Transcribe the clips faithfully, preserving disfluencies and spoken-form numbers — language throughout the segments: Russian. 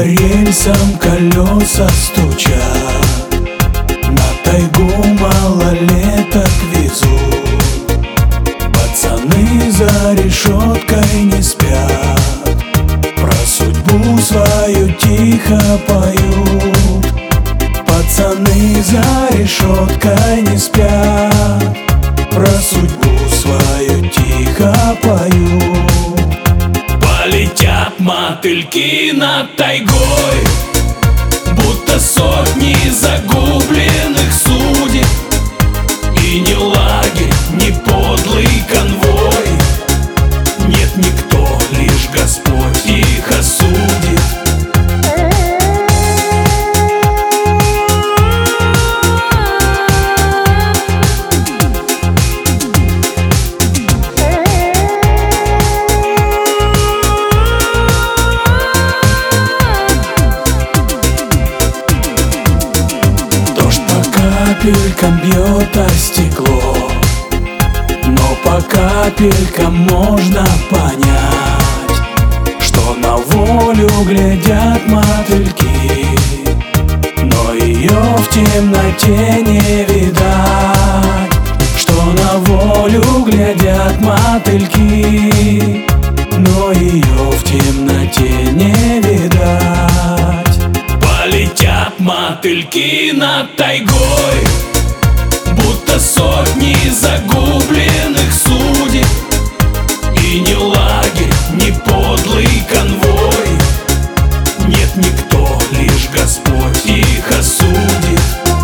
По рельсам колеса стучат, на тайгу малолеток везут. Пацаны за решеткой не спят, про судьбу свою тихо поют. Пацаны за решеткой не спят, про судьбу свою тихо поют. Полетят мотыльки над тайгой, будто сотни загубленных судеб. И ни лагерь, ни подлый конвой, нет никто, лишь Господь их осудит. Капелькам бьет о стекло, но по капелькам можно понять, что на волю глядят мотыльки, но ее в темноте не видать. Что на волю глядят мотыльки, но ее в темноте не видать. Полетят мотыльки над тайгой, будто сотни загубленных судеб. И ни лагерь, ни подлый конвой, нет никто, лишь Господь их осудит.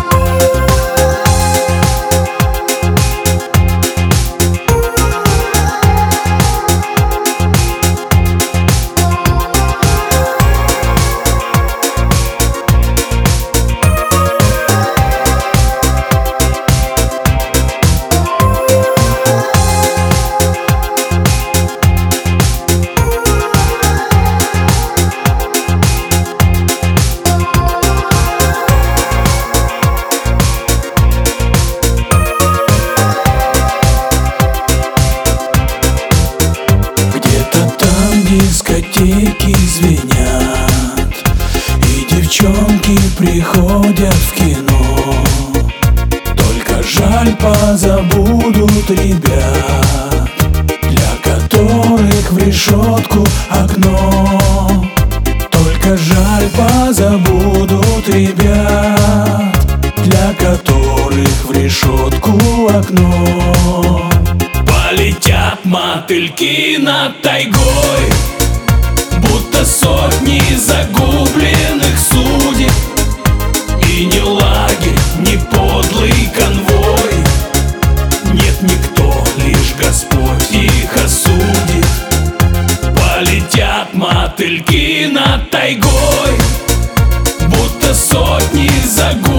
Дискотеки звенят, и девчонки приходят в кино. Только жаль, позабудут ребят, для которых в решетку окно. Только жаль, позабудут ребят, для которых в решетку окно. Полетят мотыльки над тайгой, будто сотни загубленных судеб. И ни лагерь, ни подлый конвой, нет никто, лишь Господь их осудит. Полетят мотыльки над тайгой, будто сотни загубленных